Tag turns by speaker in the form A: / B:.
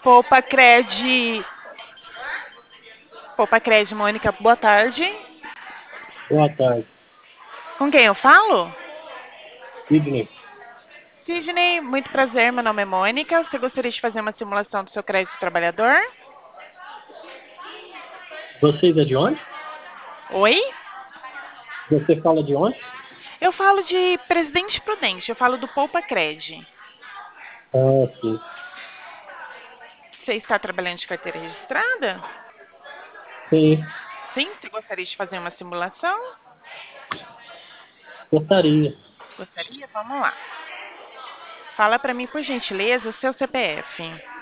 A: Poupa Cred. Poupa Cred, Mônica, boa tarde.
B: Boa tarde,
A: Com quem eu falo?
B: Sidney.
A: Sidney, muito prazer, meu nome é Mônica. Você gostaria de fazer uma simulação do seu crédito trabalhador?
B: Vocês é de onde?
A: Oi?
B: Você fala de onde?
A: Eu falo de Presidente Prudente, eu falo do Poupa Cred.
B: Ah, sim.
A: Você está trabalhando de carteira registrada?
B: Sim,
A: Sim, você gostaria de fazer uma simulação?
B: gostaria.
A: Gostaria? Vamos lá. Fala para mim, por gentileza, o seu CPF.